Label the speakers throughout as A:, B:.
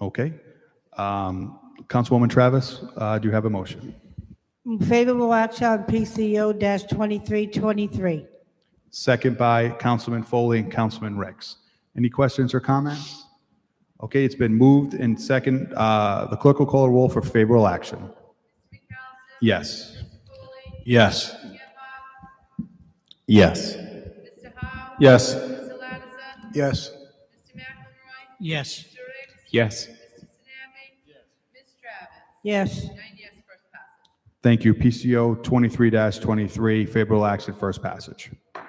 A: Okay. Councilwoman Travis, do you have a motion?
B: Favorable action on PCO-2323.
A: Second by Councilman Foley and Councilman Rex. Any questions or comments? Okay, it's been moved and second. The clerk will call a roll for favorable action. Yes.
C: Yes.
D: Yes.
E: Mr. Howe?
C: Yes.
E: Mr. Lattiser?
C: Yes.
E: Mr. McElroy?
C: Yes.
E: Mr. Riggs?
D: Yes.
E: Mr. Sinami? Yes. Ms. Travis?
B: Yes.
E: 9 yes, first passage.
A: Thank you. PCO 23-23, favorable action, first passage.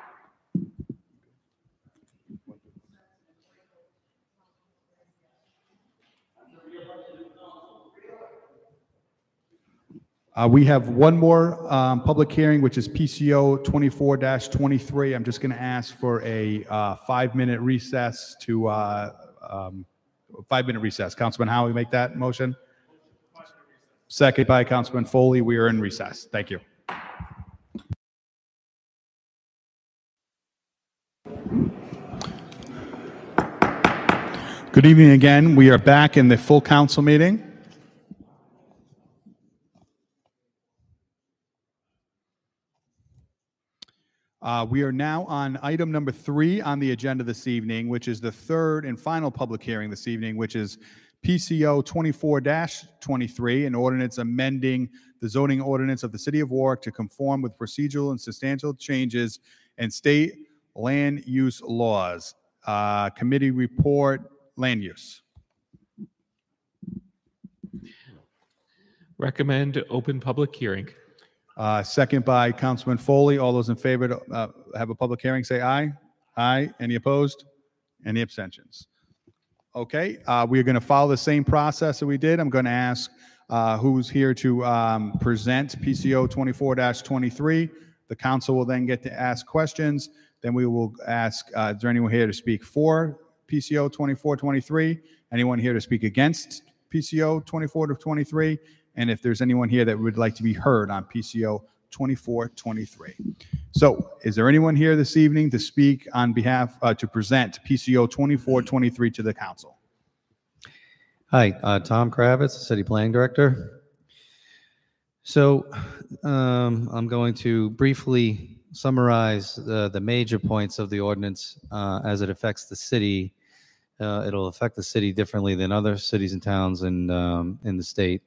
A: We have one more public hearing, which is PCO 24-23. I'm just going to ask for a 5-minute recess to 5-minute recess. Councilman Howe, you make that motion? Second by Councilman Foley. We are in recess. Thank you. Good evening again. We are back in the full council meeting. We are now on item number 3 on the agenda this evening, which is the third and final public hearing this evening, which is PCO 24-23, an ordinance amending the zoning ordinance of the City of Warwick to conform with procedural and substantial changes in state land use laws. Committee report, land use.
D: Recommend open public hearing.
A: Second by Councilman Foley. All those in favor to have a public hearing, say aye. Aye. Any opposed? Any abstentions? Okay. We are going to follow the same process that we did. I'm going to ask who's here to present PCO 24-23. The council will then get to ask questions. Then we will ask, is there anyone here to speak for PCO 24-23? Anyone here to speak against PCO 24-23? And if there's anyone here that would like to be heard on PCO 24-23. So is there anyone here this evening to speak on behalf, to present PCO 24-23 to the council?
F: Hi, Tom Kravitz, City Planning Director. So I'm going to briefly summarize the major points of the ordinance as it affects the city. It'll affect the city differently than other cities and towns in the state.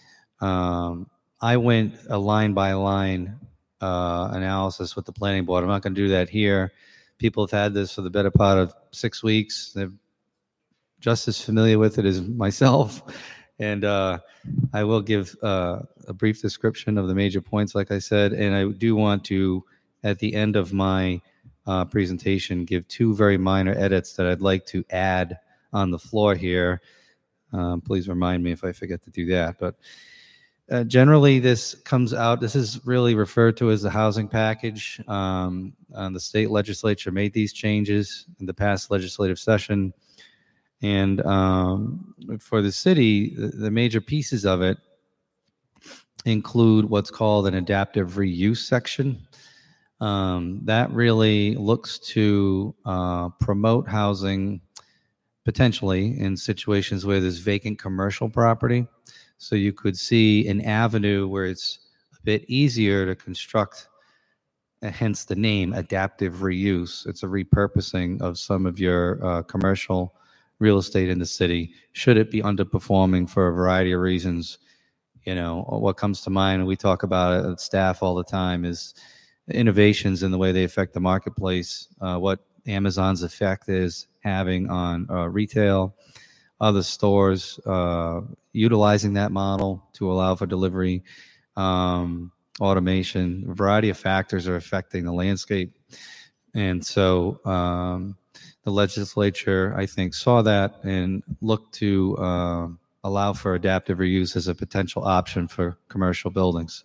F: I went a line by line analysis with the planning board. I'm not going to do that here. People have had this for the better part of 6 weeks. They're just as familiar with it as myself. And I will give a brief description of the major points, like I said. And I do want to, at the end of my presentation, give 2 very minor edits that I'd like to add on the floor here. Please remind me if I forget to do that. But generally, this is really referred to as the housing package. The state legislature made these changes in the past legislative session. And for the city, the major pieces of it include what's called an adaptive reuse section. That really looks to promote housing potentially in situations where there's vacant commercial property. So you could see an avenue where it's a bit easier to construct, hence the name adaptive reuse. It's a repurposing of some of your commercial real estate in the city. Should it be underperforming for a variety of reasons? You know, what comes to mind, and we talk about it at staff all the time, is innovations in the way they affect the marketplace, what Amazon's effect is having on retail, other stores utilizing that model to allow for delivery, automation. A variety of factors are affecting the landscape. And so the legislature, I think, saw that and looked to allow for adaptive reuse as a potential option for commercial buildings.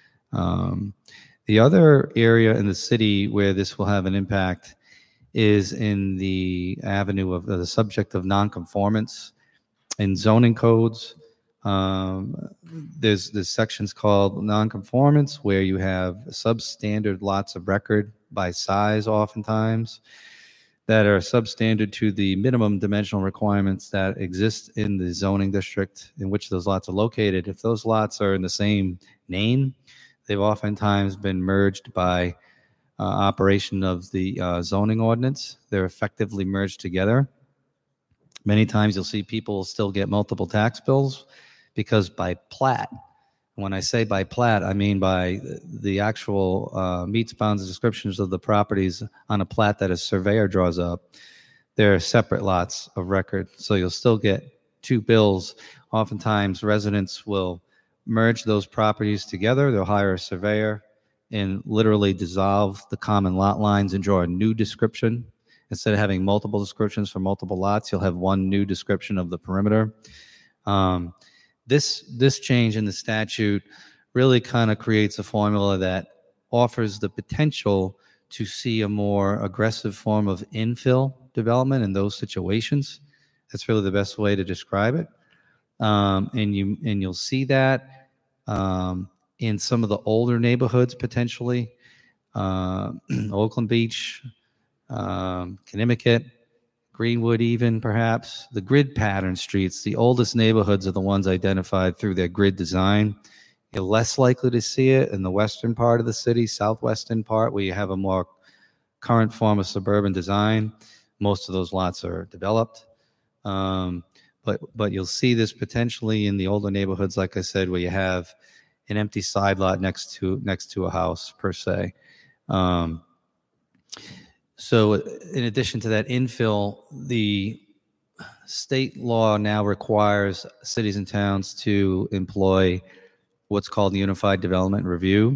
F: The other area in the city where this will have an impact is in the avenue of the subject of nonconformance in zoning codes. There's sections called nonconformance where you have substandard lots of record by size oftentimes. that are substandard to the minimum dimensional requirements that exist in the zoning district in which those lots are located. If those lots are in the same name, they've oftentimes been merged by operation of the zoning ordinance. They're effectively merged together. Many times you'll see people still get multiple tax bills because by plat, when I say by plat, I mean by the actual meets, bounds, and descriptions of the properties on a plat that a surveyor draws up. They're separate lots of record, so you'll still get two bills. Oftentimes, residents will merge those properties together. They'll hire a surveyor and literally dissolve the common lot lines and draw a new description. Instead of having multiple descriptions for multiple lots, you'll have one new description of the perimeter. This change in the statute really kind of creates a formula that offers the potential to see a more aggressive form of infill development in those situations. That's really the best way to describe it. And you'll see that in some of the older neighborhoods potentially, Oakland Beach, Connecticut, Greenwood even perhaps. The grid pattern streets, the oldest neighborhoods are the ones identified through their grid design. You're less likely to see it in the western part of the city, southwestern part, where you have a more current form of suburban design. Most of those lots are developed. But you'll see this potentially in the older neighborhoods, like I said, where you have an empty side lot next to a house per se. So in addition to that infill, the state law now requires cities and towns to employ what's called Unified Development Review.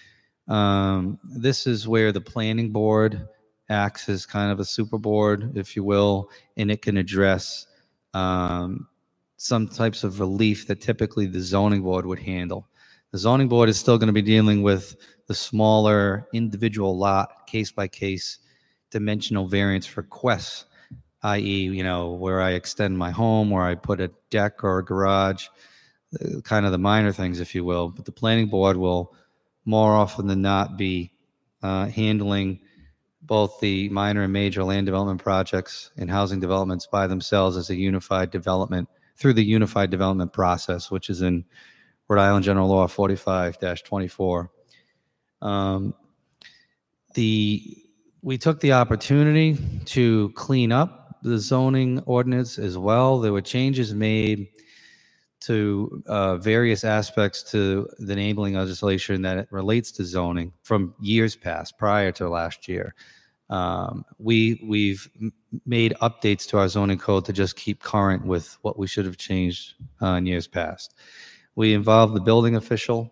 F: This is where the planning board acts as kind of a super board, if you will, and it can address some types of relief that typically the zoning board would handle. The zoning board is still going to be dealing with the smaller individual lot, case-by-case dimensional variance requests, i.e., where I extend my home, where I put a deck or a garage, kind of the minor things, if you will. But the planning board will more often than not be handling both the minor and major land development projects and housing developments by themselves as a unified development through the unified development process, which is in Rhode Island General Law 45-24. We took the opportunity to clean up the zoning ordinance as well. There were changes made to various aspects to the enabling legislation that relates to zoning from years past, prior to last year. We've made updates to our zoning code to just keep current with what we should have changed in years past. We involved the building official.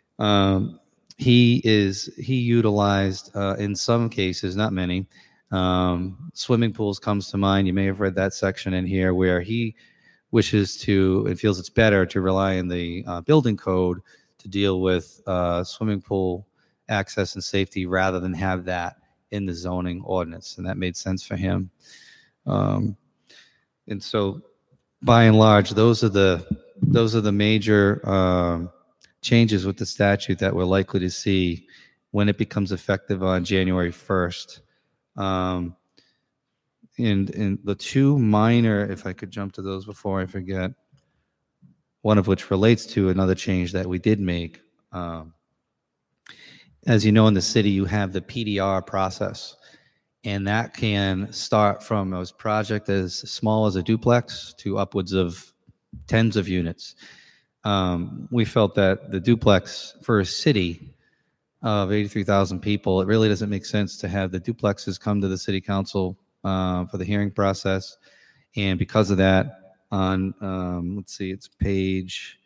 F: He utilized, in some cases, not many, swimming pools comes to mind. You may have read that section in here where he wishes to, and feels it's better to rely on the building code to deal with swimming pool access and safety rather than have that in the zoning ordinance. And that made sense for him. And so by and large, those are the major changes with the statute that we're likely to see when it becomes effective on January 1st. And the two minor, if I could jump to those before I forget, one of which relates to another change that we did make. As you know, in the city, you have the PDR process, and that can start from a project as small as a duplex to upwards of tens of units. We felt that the duplex for a city of 83,000 people, it really doesn't make sense to have the duplexes come to the city council for the hearing process. And because of that, on, let's see, it's page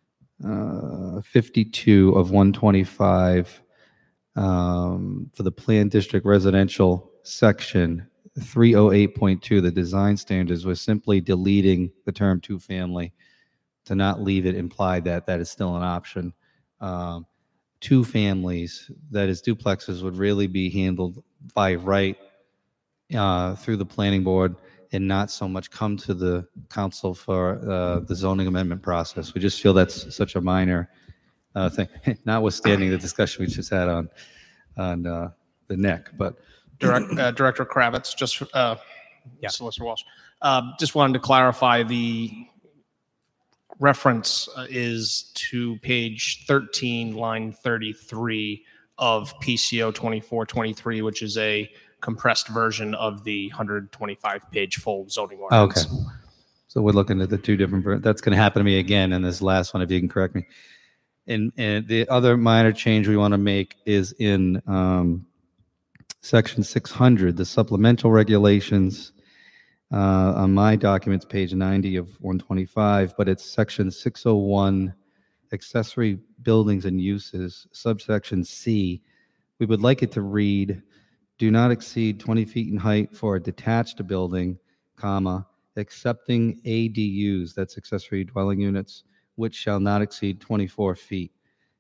F: 52 of 125 for the planned district residential section 308.2, the design standards, was simply deleting the term two-family to not leave it implied that that is still an option. Two families, that is duplexes, would really be handled by right through the planning board and not so much come to the council for the zoning amendment process. We just feel that's such a minor thing, notwithstanding the discussion we just had on the neck. But
C: Director Kravitz, Solicitor Walsh. Just wanted to clarify the reference is to page 13, line 33 of PCO 2423, which is a compressed version of the 125-page full zoning ordinance.
F: Okay. So we're looking at the two different, that's going to happen to me again in this last one, if you can correct me. And the other minor change we want to make is in section 600, the supplemental regulations on my documents, page 90 of 125, but it's section 601, accessory buildings and uses, subsection C. We would like it to read, do not exceed 20 feet in height for a detached building, comma, excepting ADUs, that's accessory dwelling units, which shall not exceed 24 feet.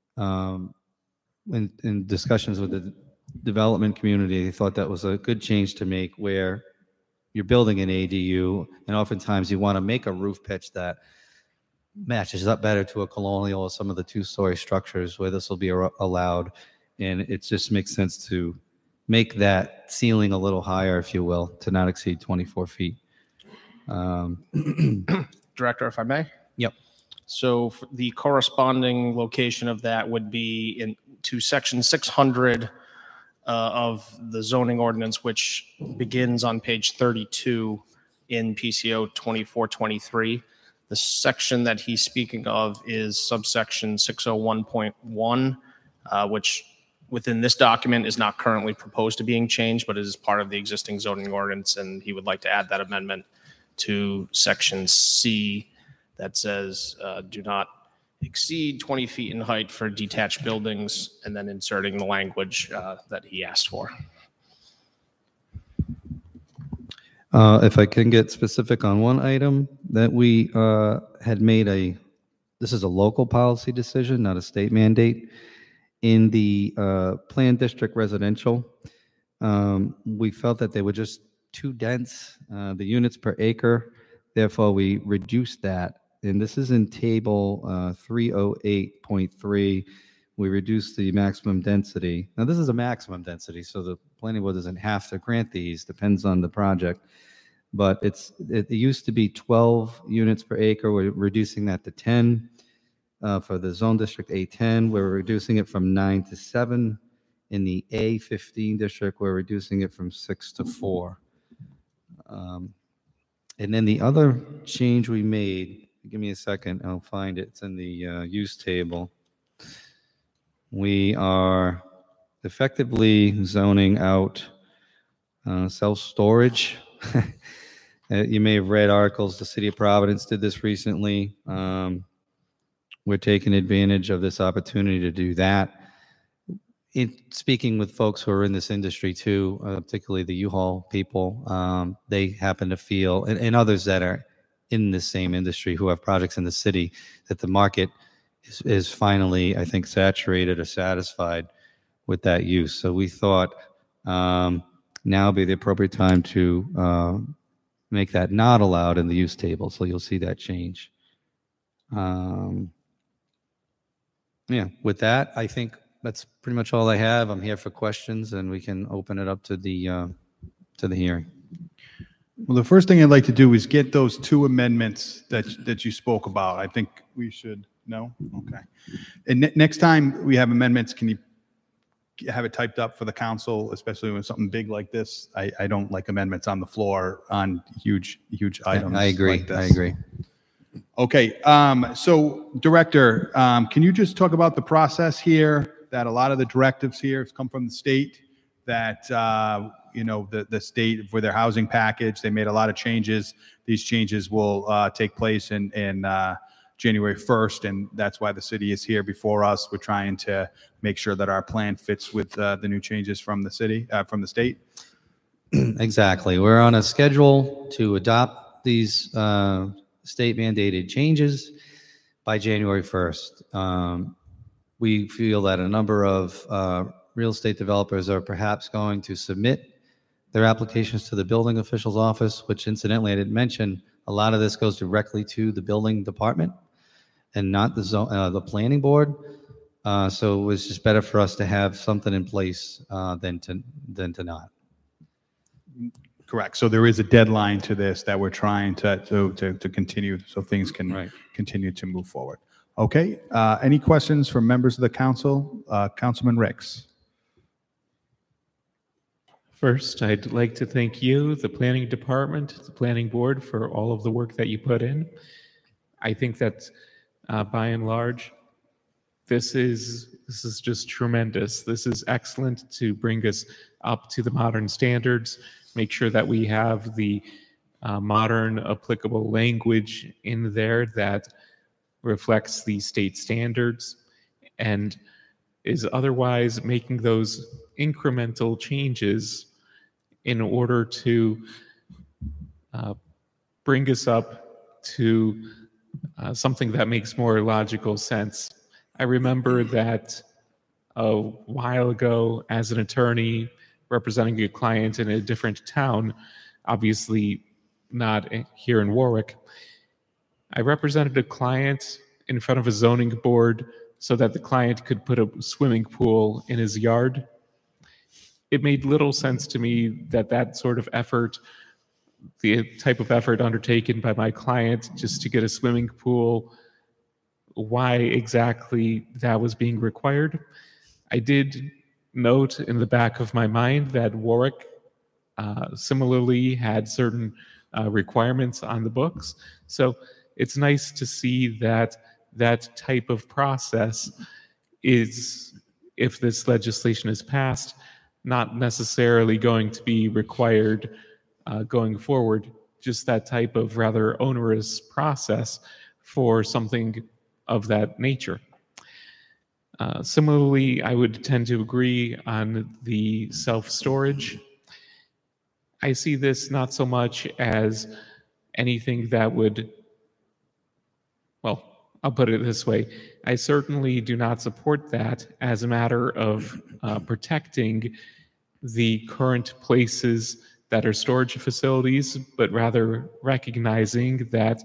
F: In discussions with the development community, they thought that was a good change to make, where you're building an ADU, and oftentimes you want to make a roof pitch that matches up better to a colonial or some of the two-story structures where this will be allowed. And it just makes sense to make that ceiling a little higher, if you will, to not exceed 24 feet.
C: Director, if I may?
F: Yep.
C: So the corresponding location of that would be to section 600 of the zoning ordinance, which begins on page 32 in PCO 2423. The section that he's speaking of is subsection 601.1, which within this document is not currently proposed to being changed, but it is part of the existing zoning ordinance, and he would like to add that amendment to section C that says do not exceed 20 feet in height for detached buildings, and then inserting the language that he asked for.
F: If I can get specific on one item that we had made this is a local policy decision, not a state mandate. In the planned district residential, we felt that they were just too dense, the units per acre. Therefore, we reduced that. And this is in table 308.3. We reduced the maximum density. Now, this is a maximum density, so the planning board doesn't have to grant these, depends on the project. But it used to be 12 units per acre. We're reducing that to 10. For the zone district A10, we're reducing it from 9 to 7. In the A15 district, we're reducing it from 6 to 4. And then the other change we made, give me a second, I'll find it. It's in the use table. We are effectively zoning out self-storage. You may have read articles. The City of Providence did this recently. We're taking advantage of this opportunity to do that. In speaking with folks who are in this industry too, particularly the U-Haul people, they happen to feel, and others that are in the same industry who have projects in the city, that the market is finally, I think, saturated or satisfied with that use. So we thought now would be the appropriate time to make that not allowed in the use table. So you'll see that change. Yeah, with that, I think that's pretty much all I have. I'm here for questions, and we can open it up to the hearing.
A: Well, the first thing I'd like to do is get those two amendments that you spoke about. I think we should, no? Okay. And next time we have amendments, can you have it typed up for the council, especially when something big like this? I don't like amendments on the floor on huge items.
F: I agree.
A: Like this.
F: I agree.
A: Okay. So, Director, can you just talk about the process here? That a lot of the directives here have come from the state. That the state for their housing package, they made a lot of changes. These changes will take place in January 1st, and that's why the city is here before us. We're trying to make sure that our plan fits with the new changes from the city, from the state.
F: Exactly. We're on a schedule to adopt these state mandated changes by January 1st. We feel that a number of real estate developers are perhaps going to submit their applications to the building official's office, which incidentally, I didn't mention, a lot of this goes directly to the building department and not the planning board. So it was just better for us to have something in place than to not.
A: Correct. So there is a deadline to this that we're trying to continue so things can
F: Right.
A: continue to move forward. Okay. Any questions from members of the council? Councilman Ricks.
D: First, I'd like to thank you, the planning department, the planning board, for all of the work that you put in. I think that by and large, this is just tremendous. This is excellent to bring us up to the modern standards, make sure that we have the modern applicable language in there that reflects the state standards and is otherwise making those incremental changes in order to bring us up to something that makes more logical sense. I remember that a while ago, as an attorney representing a client in a different town, obviously not here in Warwick, I represented a client in front of a zoning board so that the client could put a swimming pool in his yard. It made little sense to me that that sort of effort, the type of effort undertaken by my client just to get a swimming pool, why exactly that was being required. I did note in the back of my mind that Warwick similarly had certain requirements on the books. So it's nice to see that that type of process is, if this legislation is passed, not necessarily going to be required going forward, just that type of rather onerous process for something of that nature. Similarly, I would tend to agree on the self-storage. I see this not so much as anything that would, well, I'll put it this way. I certainly do not support that as a matter of protecting the current places that are storage facilities, but rather recognizing that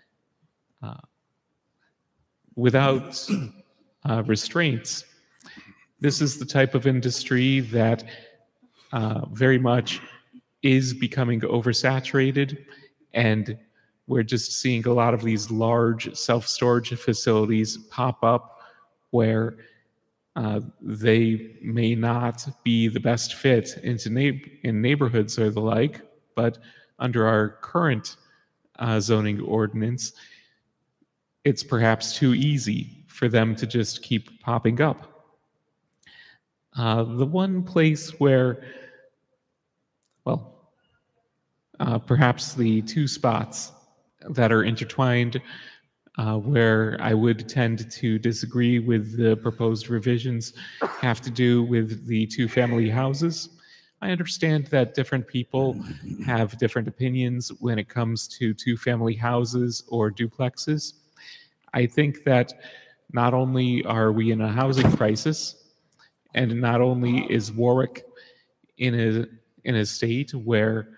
D: without restraints, this is the type of industry that very much is becoming oversaturated, and we're just seeing a lot of these large self-storage facilities pop up where they may not be the best fit in neighborhoods or the like, but under our current zoning ordinance, it's perhaps too easy for them to just keep popping up. The one place where, well, perhaps the two spots that are intertwined where I would tend to disagree with the proposed revisions have to do with the two-family houses. I understand that different people have different opinions when it comes to two-family houses or duplexes. I think that not only are we in a housing crisis, and not only is Warwick in a state where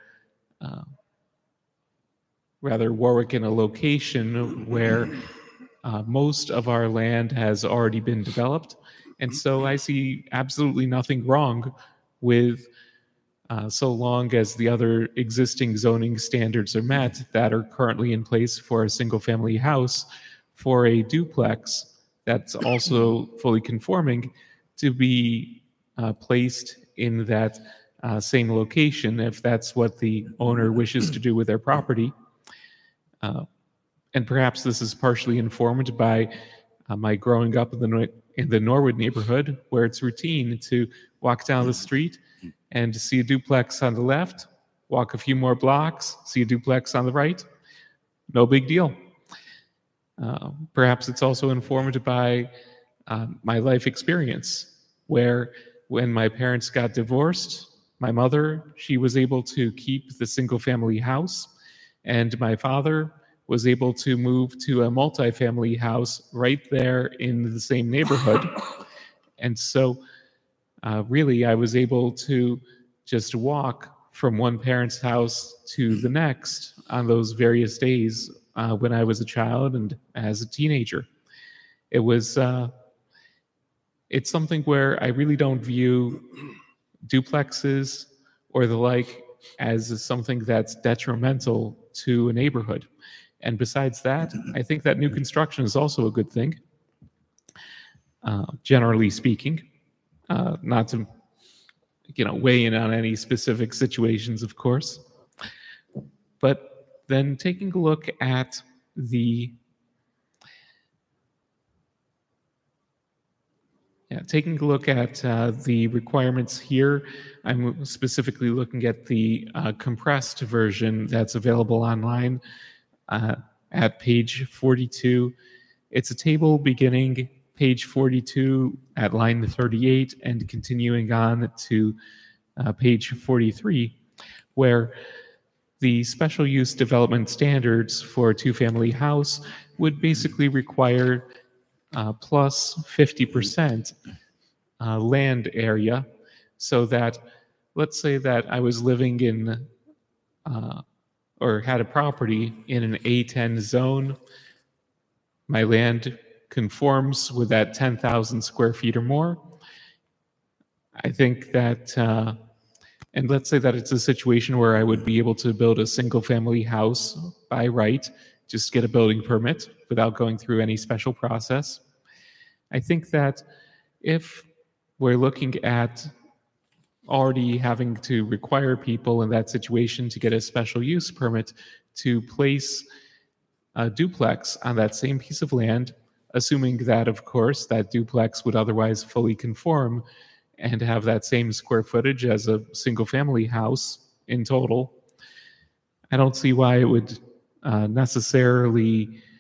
D: rather Warwick in a location where most of our land has already been developed. And so I see absolutely nothing wrong with so long as the other existing zoning standards are met that are currently in place for a single family house, for a duplex that's also fully conforming to be placed in that same location if that's what the owner wishes to do with their property. And perhaps this is partially informed by my growing up in the Norwood neighborhood, where it's routine to walk down the street and see a duplex on the left, walk a few more blocks, see a duplex on the right. No big deal. Perhaps it's also informed by my life experience, where when my parents got divorced, my mother, she was able to keep the single family house, and my father was able to move to a multifamily house right there in the same neighborhood. And so really I was able to just walk from one parent's house to the next on those various days when I was a child and as a teenager. It was, it's something where I really don't view duplexes or the like as something that's detrimental to a neighborhood. And besides that, I think that new construction is also a good thing, generally speaking. Not to, weigh in on any specific situations, of course. But then taking a look at the requirements here, I'm specifically looking at the compressed version that's available online at page 42. It's a table beginning page 42 at line 38 and continuing on to page 43, where the special use development standards for a two-family house would basically require plus 50% land area, so that, let's say that I was living in or had a property in an A10 zone. My land conforms with that 10,000 square feet or more. I think that, and let's say that it's a situation where I would be able to build a single family house by right, just get a building permit without going through any special process. I think that if we're looking at already having to require people in that situation to get a special use permit to place a duplex on that same piece of land, assuming that, of course, that duplex would otherwise fully conform and have that same square footage as a single-family house in total, I don't see why it would necessarily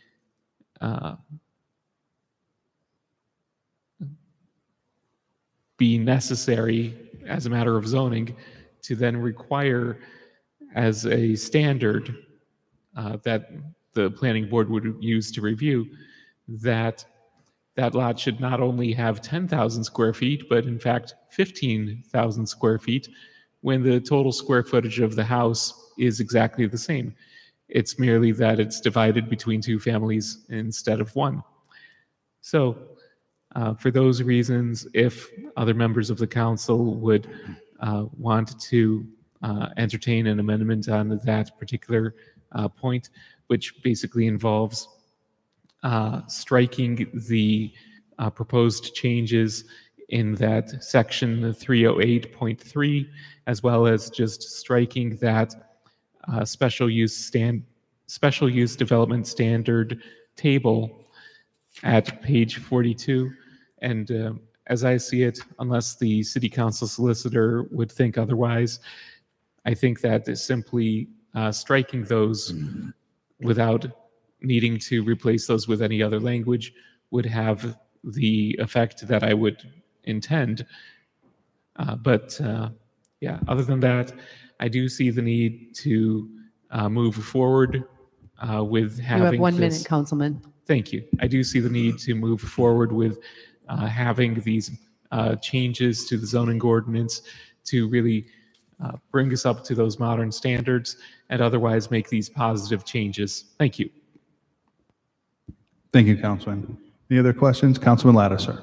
D: be necessary as a matter of zoning to then require as a standard that the planning board would use to review that that lot should not only have 10,000 square feet, but in fact 15,000 square feet, when the total square footage of the house is exactly the same. It's merely that it's divided between two families instead of one. So for those reasons, if other members of the council would want to entertain an amendment on that particular point, which basically involves striking the proposed changes in that section 308.3, as well as just striking that special use development standard table at page 42. And as I see it, unless the city council solicitor would think otherwise, I think that simply striking those without needing to replace those with any other language would have the effect that I would intend. But other than that, I do see the need to move forward with having
G: You have 1
D: this.
G: minute, Councilman.
D: Thank you. I do see the need to move forward with having these changes to the zoning ordinance to really bring us up to those modern standards and otherwise make these positive changes. Thank you.
A: Thank you, Councilman. Any other questions? Councilman Lattiser.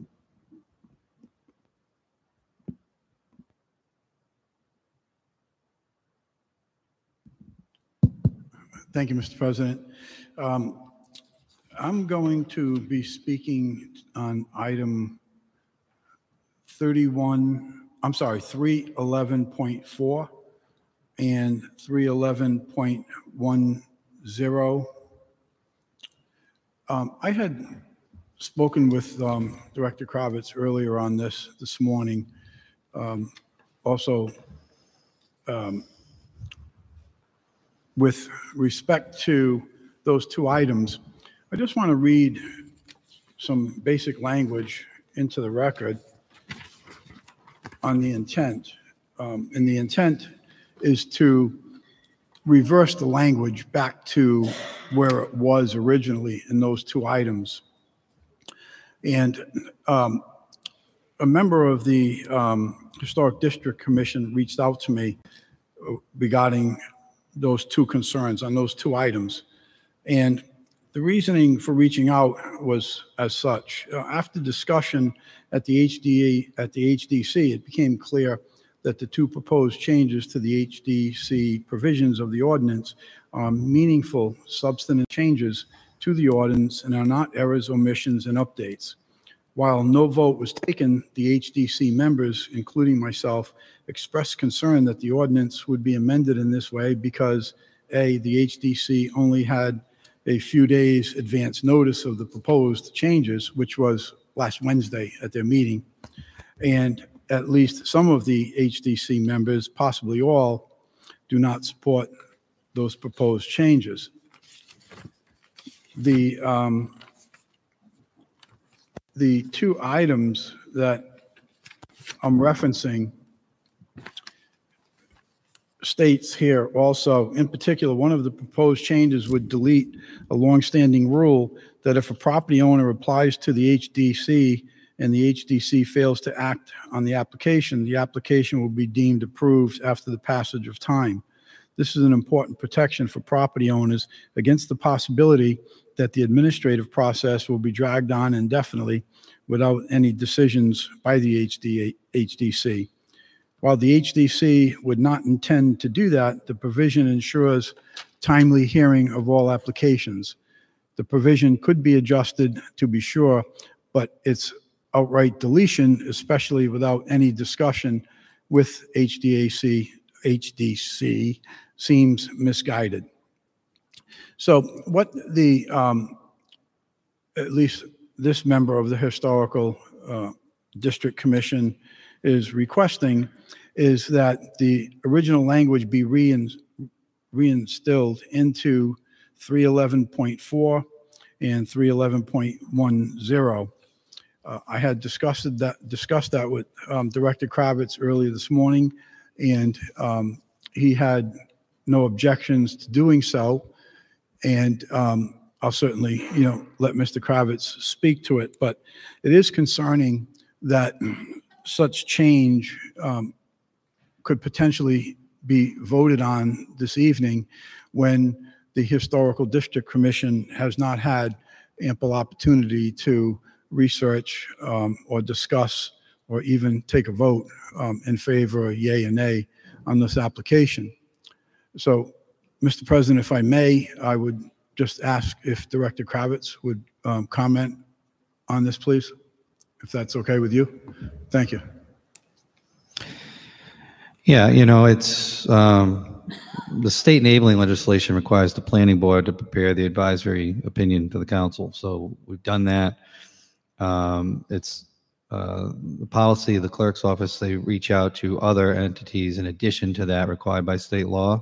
H: Thank you, Mr. President. I'm going to be speaking on item 311.4 and 311.10. I had spoken with Director Kravitz earlier on this morning. Also, with respect to those two items, I just want to read some basic language into the record on the intent. And the intent is to reverse the language back to where it was originally in those two items. And a member of the Historic District Commission reached out to me regarding those two concerns on those two items. And the reasoning for reaching out was as such. After discussion at the HDC, it became clear that the two proposed changes to the HDC provisions of the ordinance are meaningful, substantive changes to the ordinance and are not errors, omissions, and updates. While no vote was taken, the HDC members, including myself, expressed concern that the ordinance would be amended in this way because, A, the HDC only had a few days advance notice of the proposed changes, which was last Wednesday at their meeting, and at least some of the HDC members, possibly all, do not support those proposed changes. The two items that I'm referencing states here also, in particular, one of the proposed changes would delete a longstanding rule that if a property owner applies to the HDC and the HDC fails to act on the application will be deemed approved after the passage of time. This is an important protection for property owners against the possibility that the administrative process will be dragged on indefinitely without any decisions by the HDC. While the HDC would not intend to do that, the provision ensures timely hearing of all applications. The provision could be adjusted, to be sure, but its outright deletion, especially without any discussion with HDC, seems misguided. So what the, at least this member of the Historical District Commission is requesting is that the original language be reinstilled into 311.4 and 311.10. I had discussed that with Director Kravitz earlier this morning, and he had no objections to doing so. And I'll certainly, let Mr. Kravitz speak to it. But it is concerning that such change could potentially be voted on this evening when the Historical District Commission has not had ample opportunity to research or discuss or even take a vote in favor, yea or nay, on this application. So, Mr. President, if I may, I would just ask if Director Kravitz would comment on this, please, if that's okay with you. Thank you.
F: Yeah, it's the state enabling legislation requires the planning board to prepare the advisory opinion to the council. So we've done that. It's the policy of the clerk's office. They reach out to other entities in addition to that required by state law.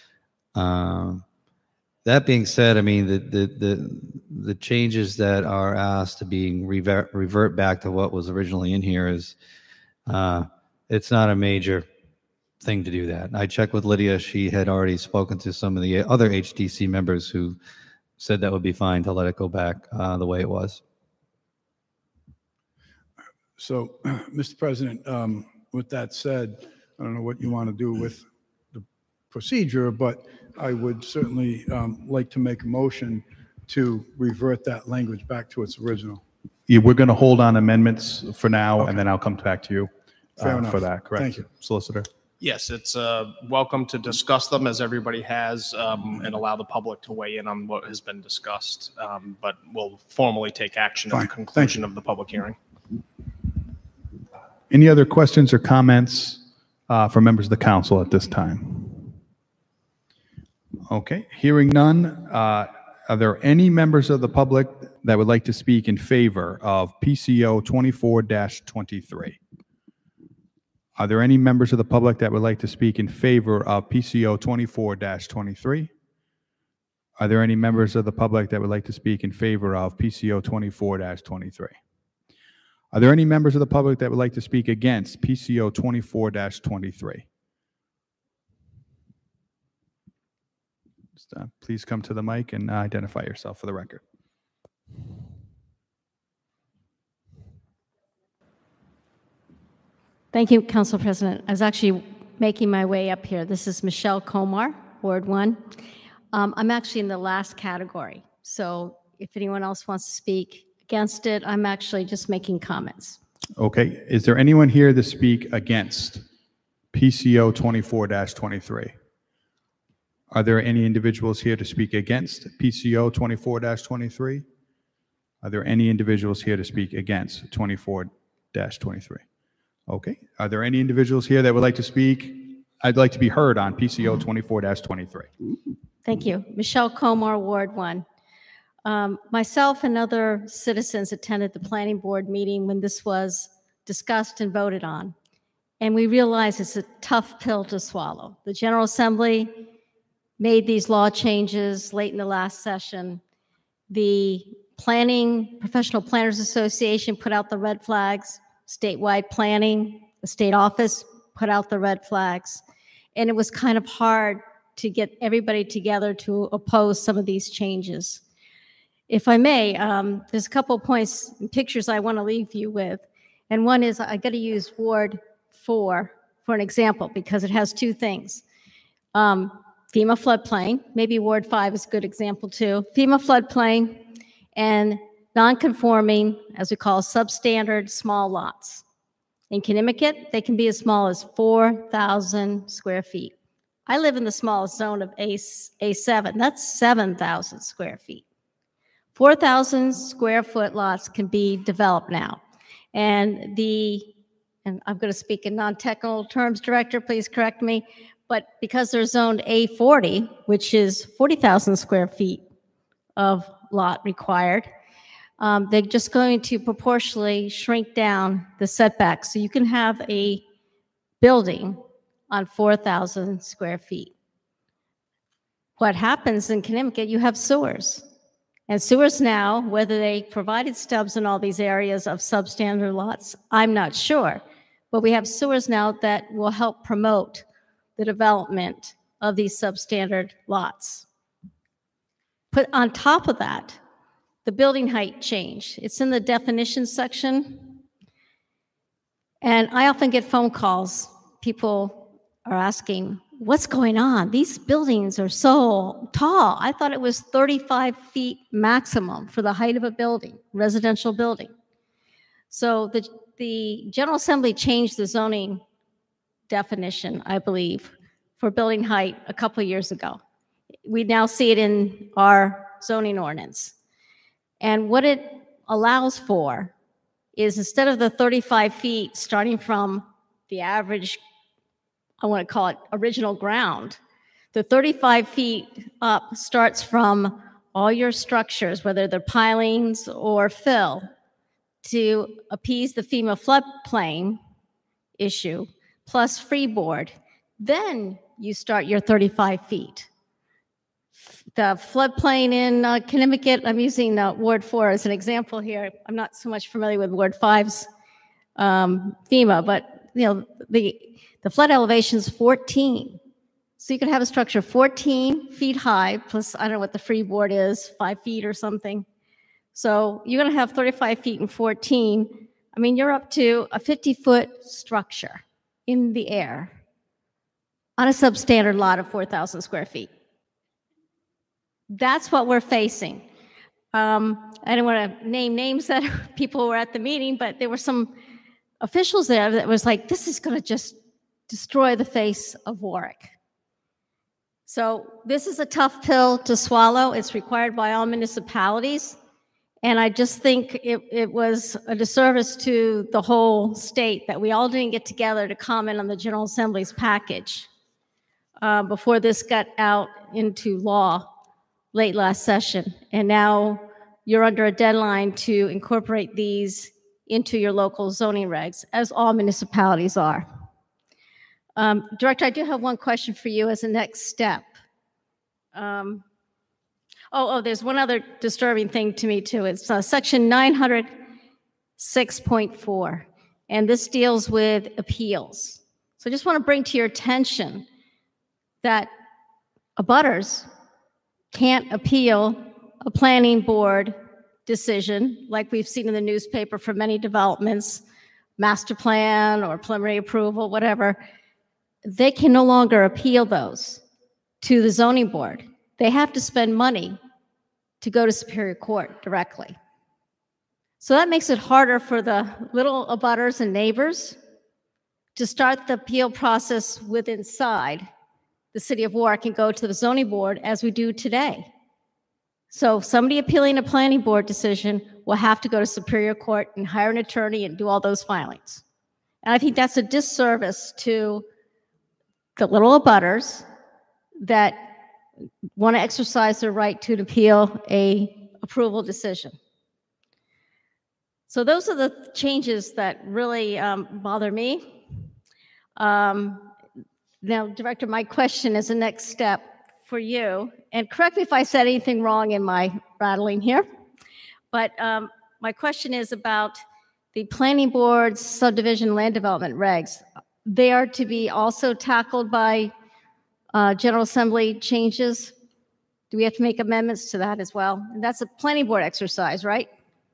F: That being said, I mean, the changes that are asked to being revert back to what was originally in here is, it's not a major thing to do that. I checked with Lydia. She had already spoken to some of the other HDC members who said that would be fine to let it go back the way it was.
H: So, Mr. President, with that said, I don't know what you want to do with the procedure, but I would certainly like to make a motion to revert that language back to its original.
A: Yeah, we're going to hold on amendments for now,
H: Okay.
A: and then I'll come back to you
H: Fair enough.
A: for that, correct?
H: Thank you.
A: Solicitor?
C: Yes, it's welcome to discuss them as everybody has and allow the public to weigh in on what has been discussed. But we'll formally take action at
H: Fine.
C: the
H: Thank
C: conclusion
H: you.
C: of the public hearing.
A: Any other questions or comments from members of the council at this time? Okay, hearing none, are there any members of the public that would like to speak in favor of PCO 24-23? Are there any members of the public that would like to speak in favor of PCO 24-23? Are there any members of the public that would like to speak in favor of PCO 24-23? Are there any members of the public that would like to speak against PCO 24-23? Please come to the mic and identify yourself for the record.
G: Thank you, Council President. I was actually making my way up here. This is Michelle Komar, Ward 1. I'm actually in the last category. So if anyone else wants to speak against it, I'm actually just making comments.
A: Okay, is there anyone here to speak against PCO 24-23? Are there any individuals here to speak against PCO 24-23? Are there any individuals here to speak against 24-23? Okay. Are there any individuals here that would like to speak? I'd like to be heard on PCO 24-23.
G: Thank you. Michelle Comar, Ward 1. Myself and other citizens attended the planning board meeting when this was discussed and voted on. And we realize it's a tough pill to swallow. The General Assembly made these law changes late in the last session. The Professional Planners Association put out the red flags. Statewide planning, the state office put out the red flags. And it was kind of hard to get everybody together to oppose some of these changes. If I may, there's a couple of points and pictures I want to leave you with. And one is I got to use Ward 4 for an example because it has two things. FEMA floodplain, maybe Ward 5 is a good example too. FEMA floodplain and non-conforming, as we call substandard small lots. In Connecticut, they can be as small as 4,000 square feet. I live in the smallest zone of A7. That's 7,000 square feet. 4,000 square foot lots can be developed now. And I'm going to speak in non-technical terms, Director, please correct me, but because they're zoned A40, which is 40,000 square feet of lot required, they're just going to proportionally shrink down the setbacks. So you can have a building on 4,000 square feet. What happens in Connecticut, you have sewers. And sewers now, whether they provided stubs in all these areas of substandard lots, I'm not sure. But we have sewers now that will help promote the development of these substandard lots. Put on top of that, the building height change. It's in the definition section. And I often get phone calls. People are asking, what's going on? These buildings are so tall. I thought it was 35 feet maximum for the height of a building, residential building. So the General Assembly changed the zoning definition, I believe, for building height a couple of years ago. We now see it in our zoning ordinance. And what it allows for is instead of the 35 feet starting from the average, I want to call it original ground, the 35 feet up starts from all your structures, whether they're pilings or fill, to appease the FEMA floodplain issue, plus freeboard. Then you start your 35 feet. The floodplain in Connecticut, I'm using Ward 4 as an example here. I'm not so much familiar with Ward 5's FEMA, but the flood elevation is 14. So you could have a structure 14 feet high, plus I don't know what the freeboard is, 5 feet or something. So you're going to have 35 feet and 14. I mean, you're up to a 50-foot structure in the air on a substandard lot of 4,000 square feet. That's what we're facing. I don't want to name names that people were at the meeting, but there were some officials there that was like, this is going to just destroy the face of Warwick. So this is a tough pill to swallow. It's required by all municipalities. And I just think it was a disservice to the whole state that we all didn't get together to comment on the General Assembly's package before this got out into law late last session. And now you're under a deadline to incorporate these into your local zoning regs, as all municipalities are. Director, I do have one question for you as a next step. There's one other disturbing thing to me too. It's section 906.4, and this deals with appeals. So I just want to bring to your attention that abutters can't appeal a planning board decision, like we've seen in the newspaper for many developments, master plan or preliminary approval, whatever. They can no longer appeal those to the zoning board. They have to spend money to go to Superior Court directly. So that makes it harder for the little abutters and neighbors to start the appeal process with inside the city of Warwick and go to the zoning board as we do today. So somebody appealing a planning board decision will have to go to Superior Court and hire an attorney and do all those filings. And I think that's a disservice to the little abutters that want to exercise their right to appeal a approval decision. So those are the changes that really bother me. Now, Director, my question is the next step for you, and correct me if I said anything wrong in my rattling here, but my question is about the planning board's subdivision land development regs. They are to be also tackled by General Assembly changes. Do we have to make amendments to that as well? And that's a planning board exercise, right?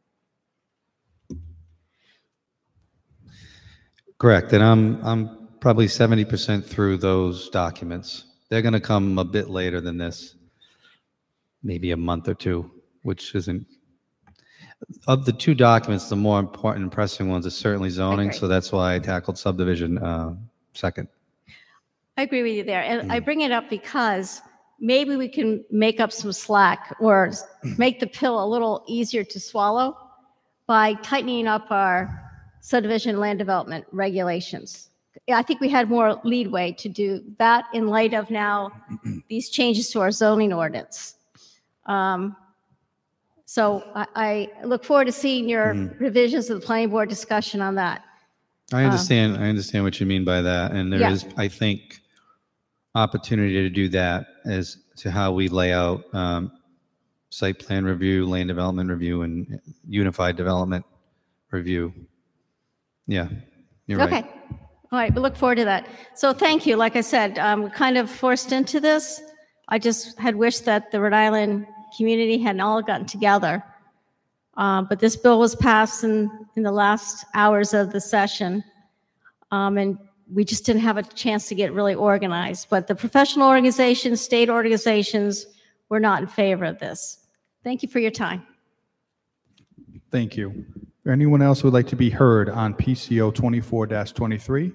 F: Correct, and I'm probably 70% through those documents. They're going to come a bit later than this, maybe a month or two, which isn't. Of the two documents, the more important and pressing ones is certainly zoning,
G: agree.
F: so that's why I tackled subdivision second.
G: I agree with you there. And I bring it up because maybe we can make up some slack or make the pill a little easier to swallow by tightening up our subdivision land development regulations. I think we had more leeway to do that in light of now these changes to our zoning ordinance. So I look forward to seeing your revisions of the planning board discussion on that.
F: I understand what you mean by that, and there
G: Yeah.
F: is, I think, opportunity to do that as to how we lay out site plan review, land development review, and unified development review. Yeah, you're right.
G: Okay. All right. We look forward to that. So thank you. Like I said, we're kind of forced into this. I just had wished that the Rhode Island community had all gotten together. But this bill was passed in the last hours of the session. And we just didn't have a chance to get really organized. But the professional organizations, state organizations, were not in favor of this. Thank you for your time.
A: Thank you. Is there anyone else who would like to be heard on PCO 24-23?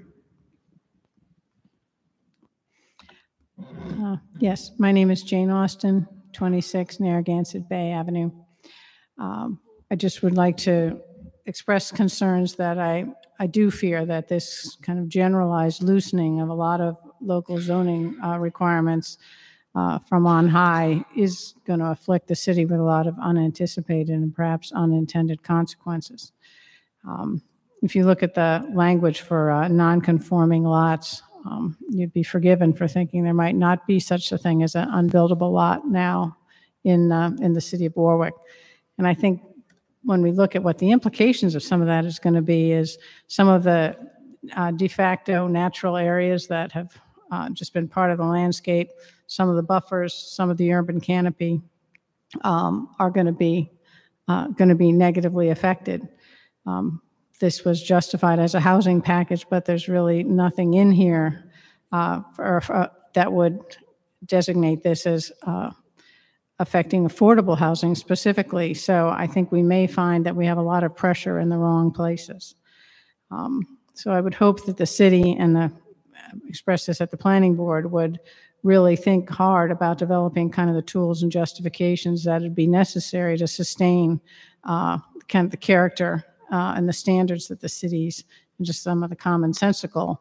I: Yes, my name is Jane Austin, 26 Narragansett Bay Avenue. I just would like to express concerns that I do fear that this kind of generalized loosening of a lot of local zoning requirements from on high is going to afflict the city with a lot of unanticipated and perhaps unintended consequences. If you look at the language for non-conforming lots, you'd be forgiven for thinking there might not be such a thing as an unbuildable lot now in the city of Warwick. And I think when we look at what the implications of some of that is going to be is some of the de facto natural areas that have just been part of the landscape, some of the buffers, some of the urban canopy are going to be negatively affected. This was justified as a housing package, but there's really nothing in here that would designate this as affecting affordable housing specifically. So I think we may find that we have a lot of pressure in the wrong places. So I would hope that the city and express this at the planning board would really think hard about developing kind of the tools and justifications that would be necessary to sustain kind of the character and the standards that the cities and just some of the commonsensical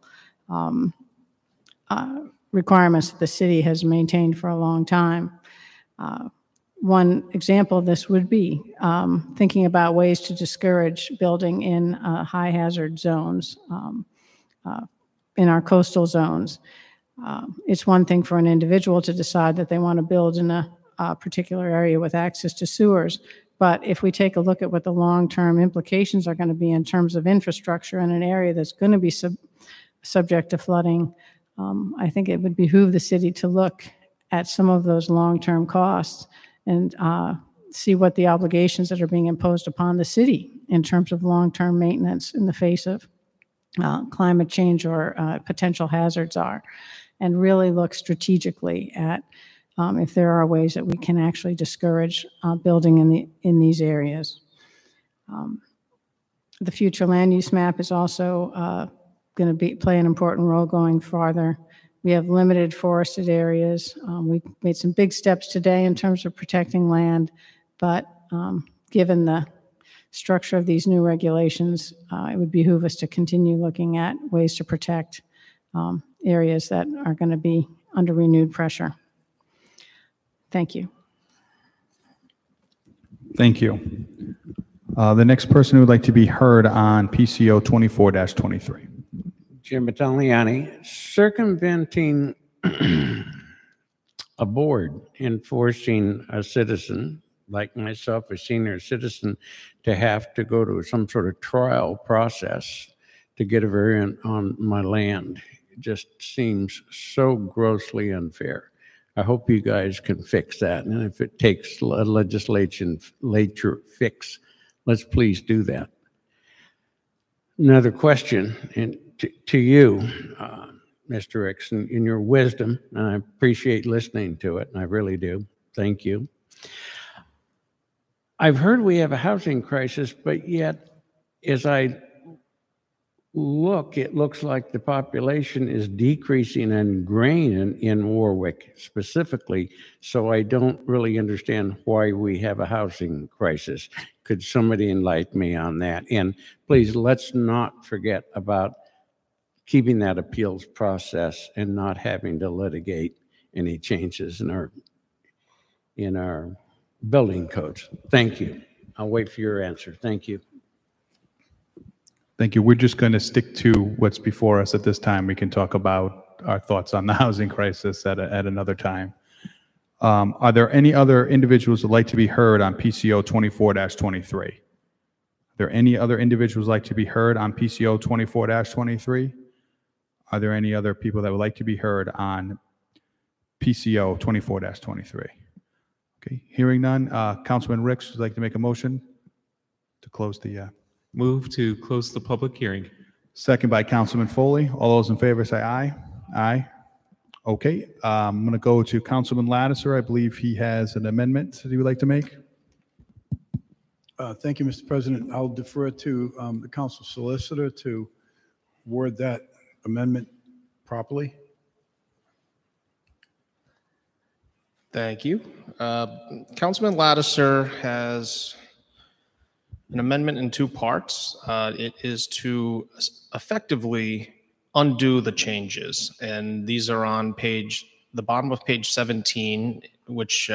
I: requirements that the city has maintained for a long time. One example of this would be thinking about ways to discourage building in high hazard zones, in our coastal zones. It's one thing for an individual to decide that they want to build in a particular area with access to sewers. But if we take a look at what the long-term implications are going to be in terms of infrastructure in an area that's going to be subject to flooding, I think it would behoove the city to look at some of those long-term costs and see what the obligations that are being imposed upon the city in terms of long-term maintenance in the face of climate change or potential hazards are, and really look strategically at if there are ways that we can actually discourage building in these areas. The future land use map is also going to play an important role going farther. We have limited forested areas. We made some big steps today in terms of protecting land, but given the structure of these new regulations, it would behoove us to continue looking at ways to protect areas that are going to be under renewed pressure. Thank you.
A: Thank you. The next person who would like to be heard on PCO 24-23.
J: Jim Italiani, circumventing a board enforcing a citizen like myself, a senior citizen, to have to go to some sort of trial process to get a variant on my land. It just seems so grossly unfair. I hope you guys can fix that. And if it takes a legislature fix, let's please do that. Another question to you, Mr. Ricks, in your wisdom, and I appreciate listening to it, and I really do. Thank you. I've heard we have a housing crisis, but yet, as I look, it looks like the population is decreasing in grain in Warwick specifically, so I don't really understand why we have a housing crisis. Could somebody enlighten me on that? And please, let's not forget about keeping that appeals process and not having to litigate any changes in our building codes. Thank you. I'll wait for your answer. Thank you.
A: Thank you. We're just going to stick to what's before us at this time. We can talk about our thoughts on the housing crisis at another time. Are there any other individuals who would like to be heard on PCO 24-23? Are there any other individuals who would like to be heard on PCO 24-23? Are there any other people that would like to be heard on PCO 24-23? Okay, hearing none. Councilman Ricks would like to make a motion to close the...
D: Move to close the public hearing.
A: Second by Councilman Foley. All those in favor say aye. Aye. Okay, I'm going to go to Councilman Lattiser. I believe he has an amendment that he would like to make.
H: Thank you, Mr. President. I'll defer to the council solicitor to word that amendment properly.
C: Thank you. Councilman Lattiser has an amendment in two parts. It is to effectively undo the changes, and these are on the bottom of page 17, which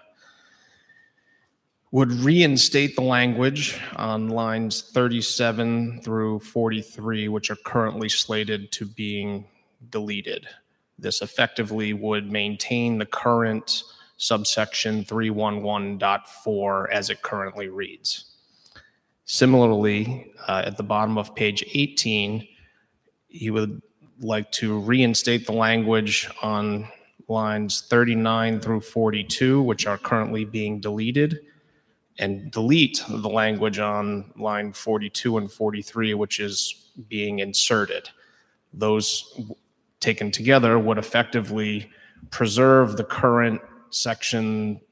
C: would reinstate the language on lines 37 through 43, which are currently slated to being deleted. This effectively would maintain the current subsection 311.4 as it currently reads. Similarly, at the bottom of page 18, he would like to reinstate the language on lines 39 through 42, which are currently being deleted, and delete the language on line 42 and 43, which is being inserted. Those taken together would effectively preserve the current subsection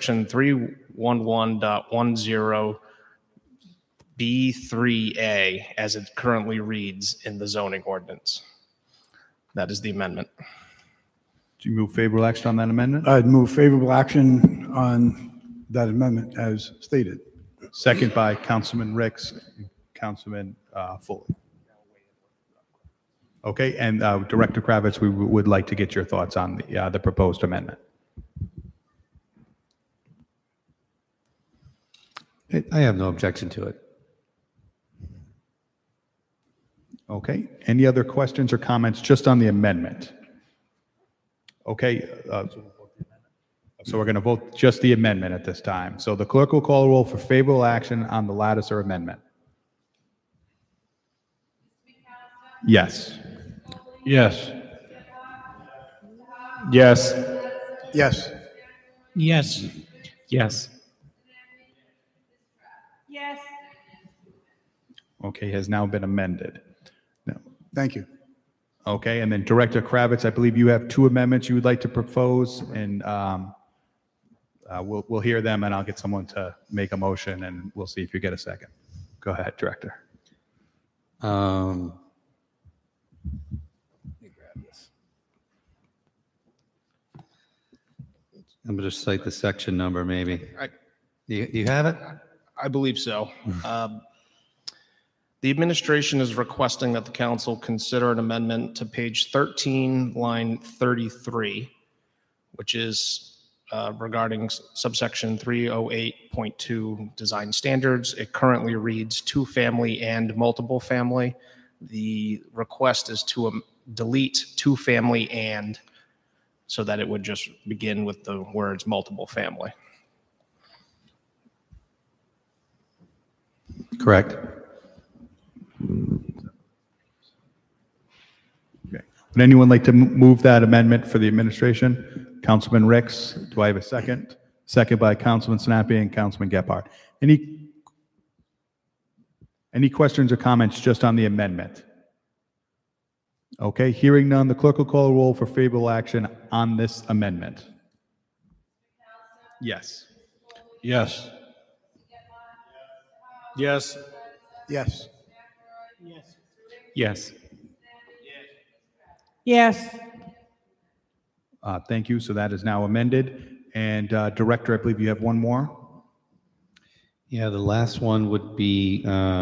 C: 311.10 B3A as it currently reads in the zoning ordinance. That is the amendment.
A: Do you move favorable action on that amendment?
H: I'd move favorable action on that amendment as stated.
A: Second by Councilman Ricks, Councilman Foley. Okay, and Director Kravitz, we would like to get your thoughts on the proposed amendment.
F: I have no objection to it.
A: Okay, any other questions or comments just on the amendment? Okay, so we're going to vote just the amendment at this time. So the clerk will call a roll for favorable action on the Lattiser amendment. Yes.
K: Yes. Yes.
H: Yes.
K: Yes.
D: Yes.
B: Yes.
A: Okay, has now been amended.
H: Thank you.
A: Okay, and then Director Kravitz, I believe you have two amendments you would like to propose, and we'll hear them, and I'll get someone to make a motion, and we'll see if you get a second. Go ahead, Director.
F: I'm going to just cite the section number, maybe.
C: I-
F: You have it?
C: I believe so. The administration is requesting that the council consider an amendment to page 13, line 33, which is regarding subsection 308.2 design standards. It currently reads two-family and multiple family. The request is to delete two-family and, so that it would just begin with the words multiple family.
F: Correct.
A: Okay. Would anyone like to move that amendment for the administration? Councilman Ricks, do I have a second? Second by Councilman Sinapi and Councilman Gephardt. Any questions or comments just on the amendment? Okay, hearing none, the clerk will call a roll for favorable action on this amendment. Yes.
K: Yes. Yes.
H: Yes.
D: Yes.
I: Yes.
A: Thank you. So that is now amended. And Director, I believe you have one more.
F: Yeah, the last one would be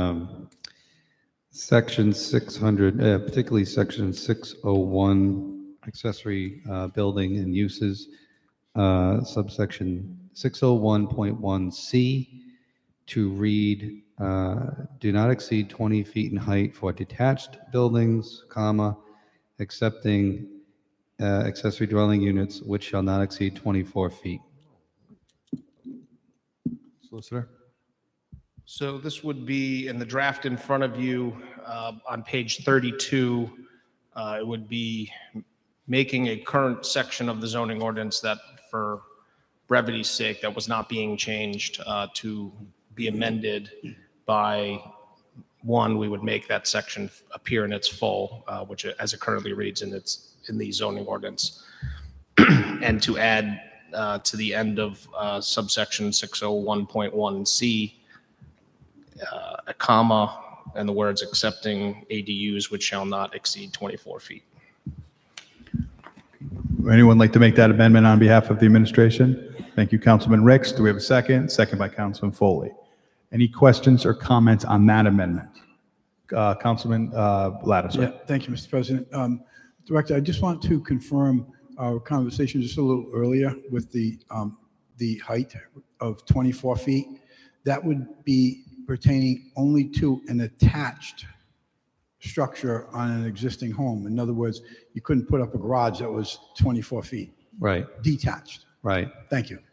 F: section 600, particularly section 601, accessory building and uses, subsection 601.1C, to read, do not exceed 20 feet in height for detached buildings, comma, excepting accessory dwelling units, which shall not exceed 24 feet.
A: Solicitor?
C: So this would be in the draft in front of you on page 32. It would be making a current section of the zoning ordinance that, for brevity's sake, that was not being changed to be amended by one. We would make that section appear in its full, which as it currently reads in the zoning ordinance, and to add to the end of subsection 601.1C, a comma and the words accepting ADUs which shall not exceed 24 feet.
A: Would anyone like to make that amendment on behalf of the administration? Thank you, Councilman Ricks. Do we have a second? Second by Councilman Foley. Any questions or comments on that amendment? Councilman Lattiser.
H: Yeah, thank you, Mr. President. Director, I just want to confirm our conversation just a little earlier with the height of 24 feet. That would be pertaining only to an attached structure on an existing home. In other words, you couldn't put up a garage that was 24 feet.
F: Right,
H: Detached.
F: right.
H: Thank you.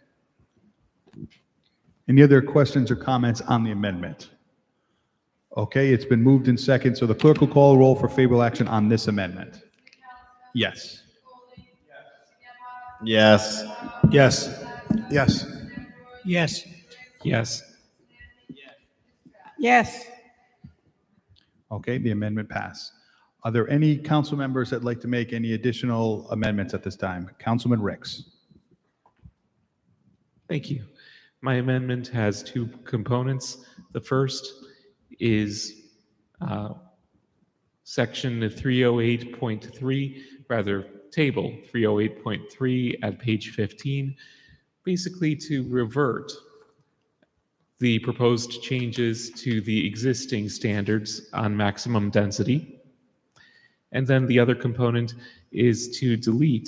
A: Any other questions or comments on the amendment? Okay, it's been moved in second, so the clerk will call a roll for favorable action on this amendment. Yes.
K: Yes. Yes.
H: Yes.
K: Yes.
D: Yes.
I: Yes.
A: Okay, the amendment passed. Are there any council members that'd like to make any additional amendments at this time? Councilman Ricks.
D: Thank you. My amendment has two components. The first is section 308.3, rather table 308.3 at page 15, basically to revert the proposed changes to the existing standards on maximum density. And then the other component is to delete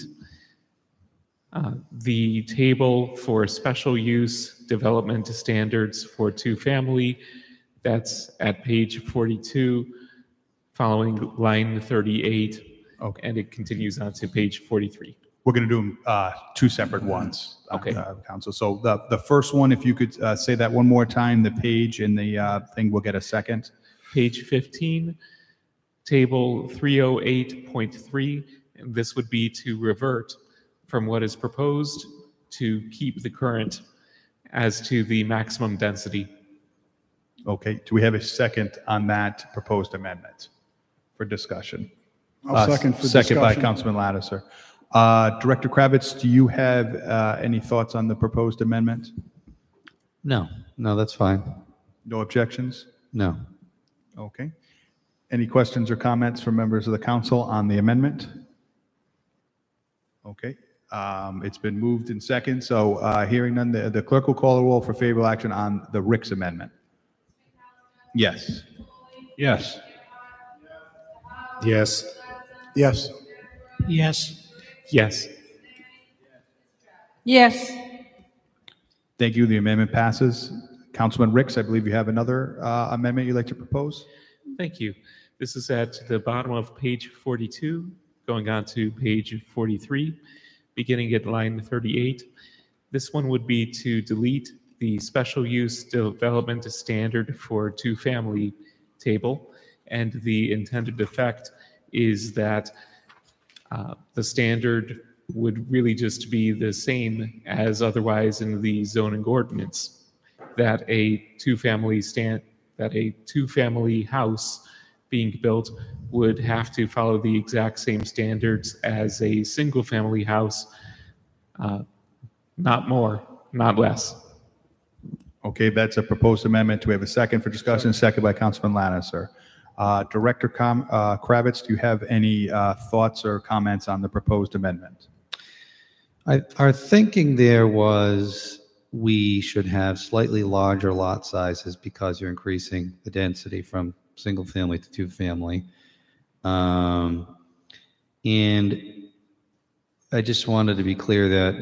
D: the table for special use development standards for two-family. That's at page 42, following line 38,
A: Okay.
D: and it continues on to page 43.
A: We're going to do them two separate ones.
D: Okay.
A: Council. So the first one, if you could say that one more time, the page and the thing will get a second.
D: Page 15, table 308.3, and this would be to revert from what is proposed to keep the current as to the maximum density.
A: Okay, do we have a second on that proposed amendment for discussion?
H: I'll second for
A: Second by
H: discussion.
A: Councilman Lattiser. Director Kravitz, do you have any thoughts on the proposed amendment?
F: No, no, that's fine.
A: No objections?
F: No.
A: Okay. Any questions or comments from members of the council on the amendment? Okay, it's been moved in second, so hearing none, the clerk will call the roll for favorable action on the Ricks amendment. Yes.
K: Yes. Yes.
H: Yes.
K: Yes.
D: Yes.
B: Yes.
A: Thank you. The amendment passes. Councilman Ricks, I believe you have another amendment you'd like to propose?
D: Thank you. This is at the bottom of page 42, going on to page 43, beginning at line 38. This one would be to delete the special use development standard for two-family table, and the intended effect is that the standard would really just be the same as otherwise in the zoning ordinance, that a two-family house being built would have to follow the exact same standards as a single-family house, not more, not less.
A: Okay, that's a proposed amendment. Do we have a second for discussion? Second by Councilman Lattiser. Director Kravitz, do you have any thoughts or comments on the proposed amendment?
F: Our thinking there was we should have slightly larger lot sizes because you're increasing the density from single family to two family. And I just wanted to be clear that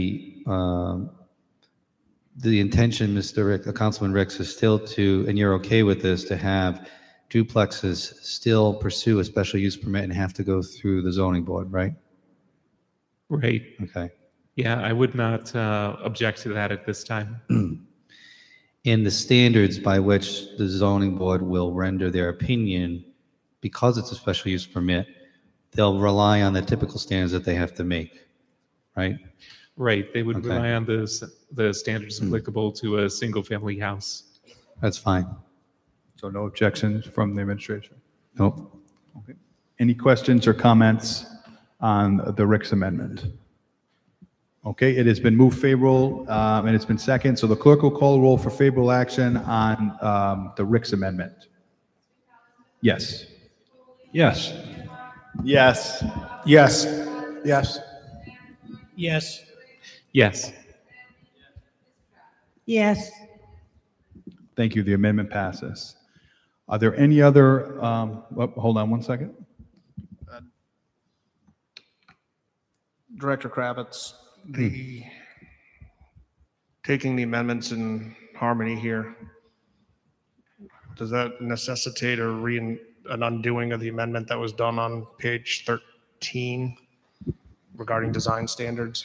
F: the intention, Councilman Ricks, is still to, and you're okay with this, to have duplexes still pursue a special use permit and have to go through the zoning board, right?
D: Right.
F: Okay.
D: Yeah, I would not object to that at this time.
F: In the standards by which the zoning board will render their opinion, because it's a special use permit, they'll rely on the typical standards that they have to make, right?
D: Right. They would
F: Okay.
D: rely on the standards applicable to a single-family house.
F: That's fine.
A: So no objections from the administration?
F: Nope.
A: Okay. Any questions or comments on the Ricks amendment? Okay, it has been moved favorable, and it's been second, so the clerk will call the roll for favorable action on the Ricks amendment. Yes.
K: Yes.
A: Yes.
K: Yes.
H: Yes.
K: Yes.
D: Yes.
B: Yes.
A: Thank you. The amendment passes. Are there any other, hold on one second.
C: Director Kravitz, taking the amendments in harmony here, does that necessitate an undoing of the amendment that was done on page 13 regarding design standards?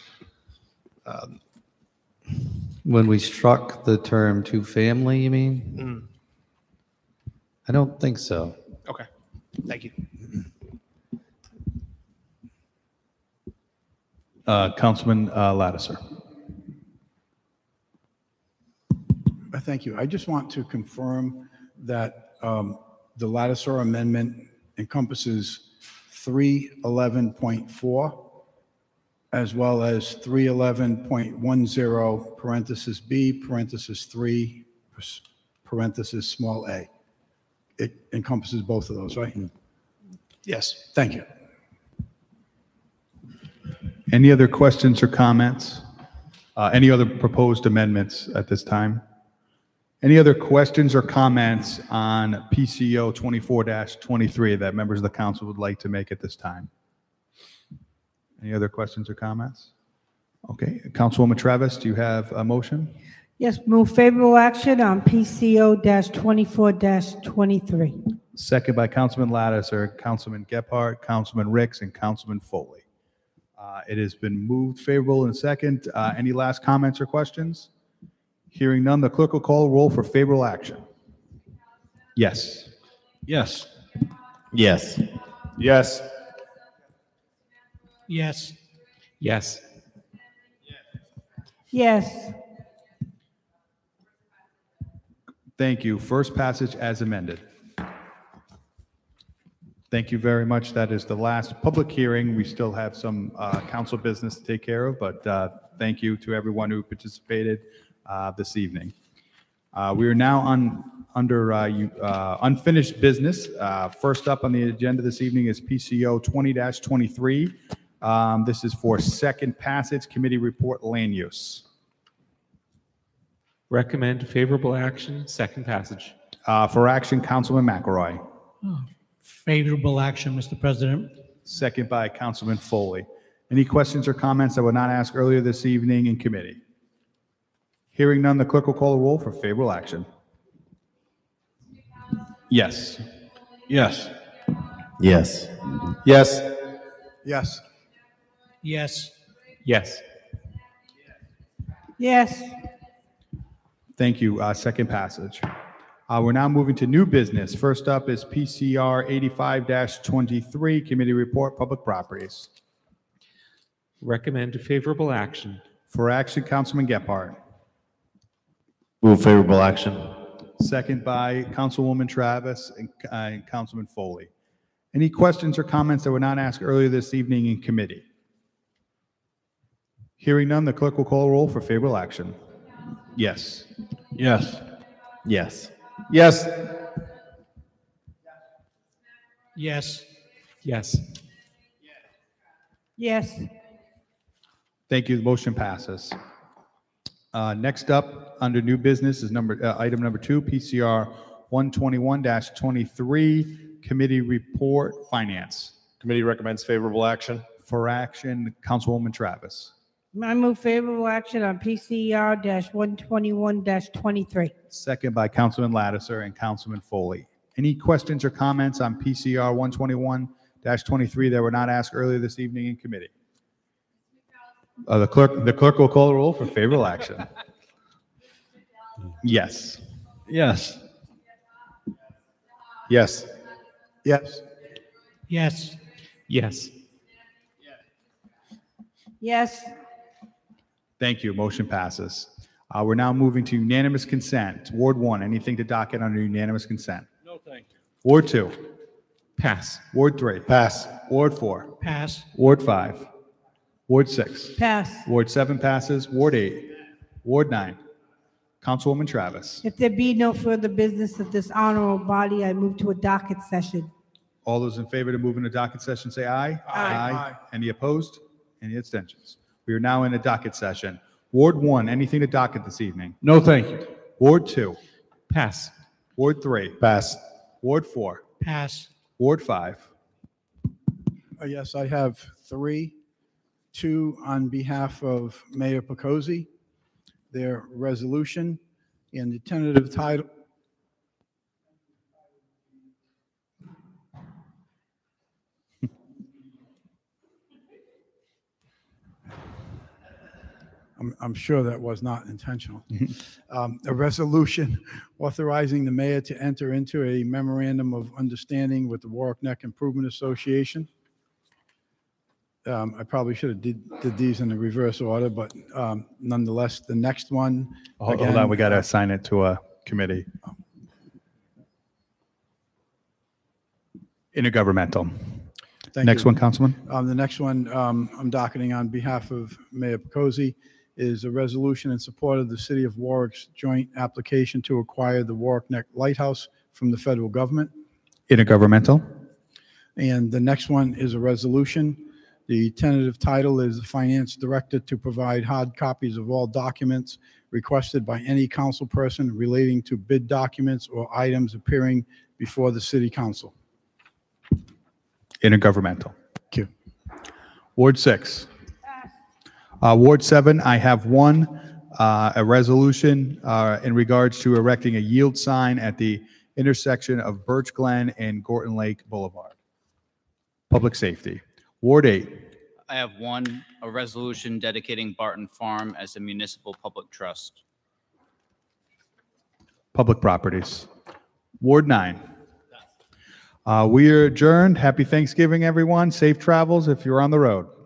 F: When we struck the term two-family, you mean? I don't think so.
C: Okay, thank you.
A: Councilman Lattiser.
H: Thank you. I just want to confirm that the Lattiser amendment encompasses 311.4 as well as 311.10 parenthesis B parenthesis 3 parenthesis small a. It encompasses both of those, right?
C: Yes.
H: Thank you.
A: Any other questions or comments? Any other proposed amendments at this time? Any other questions or comments on PCO 24-23 that members of the council would like to make at this time? Any other questions or comments? Okay, Councilwoman Travis, do you have a motion?
B: Yes, move favorable action on PCO-24-23.
A: Second by Councilman Lattiser, Councilman Gephardt, Councilman Ricks, and Councilman Foley. It has been moved favorable in second. Any last comments or questions? Hearing none, the clerk will call roll for favorable action. Yes.
K: Yes.
A: Yes.
K: Yes.
D: Yes. Yes.
B: Yes.
A: Thank you. First passage as amended. Thank you very much. That is the last public hearing. We still have some council business to take care of, but thank you to everyone who participated this evening. We are now Under unfinished business, first up on the agenda this evening is PCO 20-23. This is for second passage, committee report land use.
D: Recommend favorable action, second passage.
A: For action, Councilman McElroy.
K: Favorable action, Mr. President.
A: Second by Councilman Foley. Any questions or comments that were not asked earlier this evening in committee? Hearing none, the clerk will call the roll for favorable action. Yes.
K: Yes.
L: Yes. Yes.
H: Yes.
K: Yes.
D: Yes.
B: Yes.
A: Thank you. Second passage. We're now moving to new business. First up is PCR 85-23, committee report, public properties.
D: Recommend favorable action.
A: For action, Councilman Gephardt.
L: Move favorable action.
A: Second by Councilwoman Travis and Councilman Foley. Any questions or comments that were not asked earlier this evening in committee? Hearing none, the clerk will call a roll for favorable action. Yes.
K: Yes.
L: Yes. Yes.
K: Yes.
D: Yes.
B: Yes.
A: Thank you. The motion passes. Next up, under new business is item number 2, PCR 121-23, committee report, finance.
K: Committee recommends favorable action.
A: For action, Councilwoman Travis.
B: I move favorable action on PCR-121-23.
A: Second by Councilman Lattiser and Councilman Foley. Any questions or comments on PCR 121-23 that were not asked earlier this evening in committee? The clerk will call the roll for favorable action. Yes.
K: Yes.
H: Yes. Yes.
K: Yes.
D: Yes.
B: Yes.
A: Thank you. Motion passes. We're now moving to unanimous consent. Ward 1, anything to docket under unanimous consent?
K: No, thank you.
A: Ward 2.
D: Pass.
A: Ward 3.
K: Pass.
A: Ward 4.
K: Pass.
A: Ward 5. Ward 6.
B: Pass.
A: Ward 7 passes. Ward 8. Ward 9. Councilwoman Travis.
B: If there be no further business of this honorable body, I move to a docket session.
A: All those in favor to move into docket session, say aye.
H: Aye.
A: Any opposed? Any abstentions? We are now in a docket session. Ward 1, anything to docket this evening?
K: No, thank you.
A: Ward 2.
D: Pass.
A: Ward 3.
K: Pass.
A: Ward 4.
K: Pass.
A: Ward 5.
H: Yes, I have 3. 2 on behalf of Mayor Picozzi. Their resolution and the tentative title. I'm sure that was not intentional. A resolution authorizing the mayor to enter into a memorandum of understanding with the Warwick Neck Improvement Association. I probably should have did these in the reverse order, but nonetheless, the next one.
A: Hold
H: again,
A: on, we got to assign it to a committee. Intergovernmental.
H: Thank
A: Next
H: you.
A: one, Councilman.
H: The next one I'm docketing on behalf of Mayor Picozzi is a resolution in support of the City of Warwick's joint application to acquire the Warwick Neck Lighthouse from the federal government.
A: Intergovernmental.
H: And the next one is a resolution. The tentative title is the Finance Director to provide hard copies of all documents requested by any council person relating to bid documents or items appearing before the City Council.
A: Intergovernmental.
H: Thank you.
A: Ward 6. Ward 7, I have one, a resolution in regards to erecting a yield sign at the intersection of Birch Glen and Gorton Lake Boulevard. Public safety. Ward 8.
M: I have one, a resolution dedicating Barton Farm as a municipal public trust.
A: Public properties. Ward 9. We are adjourned. Happy Thanksgiving, everyone. Safe travels if you're on the road.